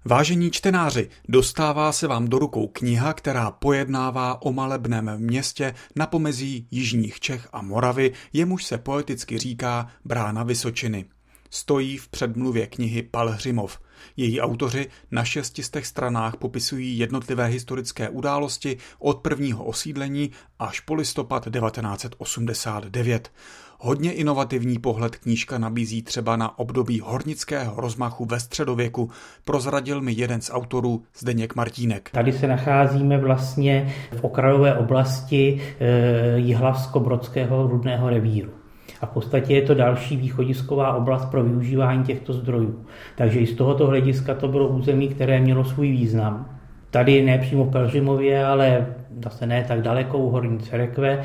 Vážení čtenáři, dostává se vám do rukou kniha, která pojednává o malebném městě na pomezí jižních Čech a Moravy, jemuž se poeticky říká Brána Vysočiny. Stojí v předmluvě knihy Pelhřimov. Její autoři na 600 stranách popisují jednotlivé historické události od prvního osídlení až po listopad 1989. Hodně inovativní pohled knížka nabízí třeba na období hornického rozmachu ve středověku, prozradil mi jeden z autorů Zdeněk Martínek. Tady se nacházíme vlastně v okrajové oblasti Jihlavsko-Brodského rudného revíru. A v podstatě je to další východisková oblast pro využívání těchto zdrojů. Takže i z tohoto hlediska to bylo území, které mělo svůj význam. Tady ne přímo v Pelhřimově, ale zase ne tak daleko u Horní Cerekve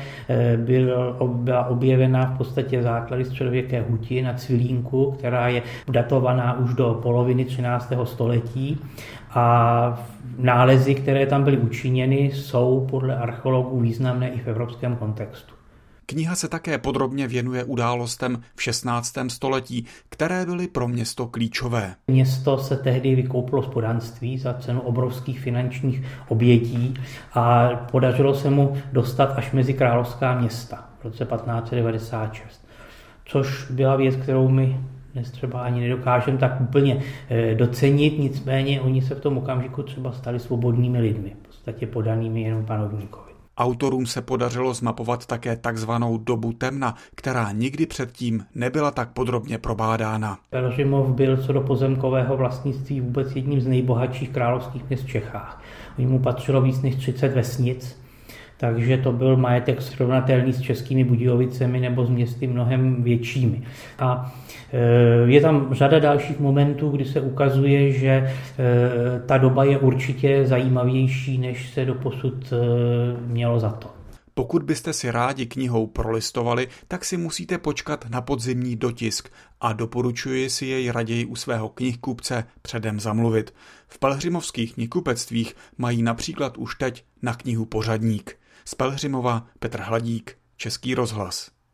byla objevena v podstatě základy středověké huti na Cvilínku, která je datovaná už do poloviny 13. století. A nálezy, které tam byly učiněny, jsou podle archeologů významné i v evropském kontextu. Kniha se také podrobně věnuje událostem v 16. století, které byly pro město klíčové. Město se tehdy vykoupilo z poddanství za cenu obrovských finančních obětí a podařilo se mu dostat až mezi královská města v roce 1596. Což byla věc, kterou my dnes třeba ani nedokážeme tak úplně docenit, nicméně oni se v tom okamžiku třeba stali svobodnými lidmi, v podstatě podanými jenom panovníkovi. Autorům se podařilo zmapovat také takzvanou dobu temna, která nikdy předtím nebyla tak podrobně probádána. Pelhřimov byl co do pozemkového vlastnictví vůbec jedním z nejbohatších královských měst v Čechách. Mu patřilo víc než 30 vesnic, takže to byl majetek srovnatelný s Českými Budějovicemi nebo s městy mnohem většími. A je tam řada dalších momentů, kdy se ukazuje, že ta doba je určitě zajímavější, než se doposud mělo za to. Pokud byste si rádi knihou prolistovali, tak si musíte počkat na podzimní dotisk a doporučuji si jej raději u svého knihkupce předem zamluvit. V pelhřimovských knihkupectvích mají například už teď na knihu pořadník. Z Pelhřimova Petr Hladík, Český rozhlas.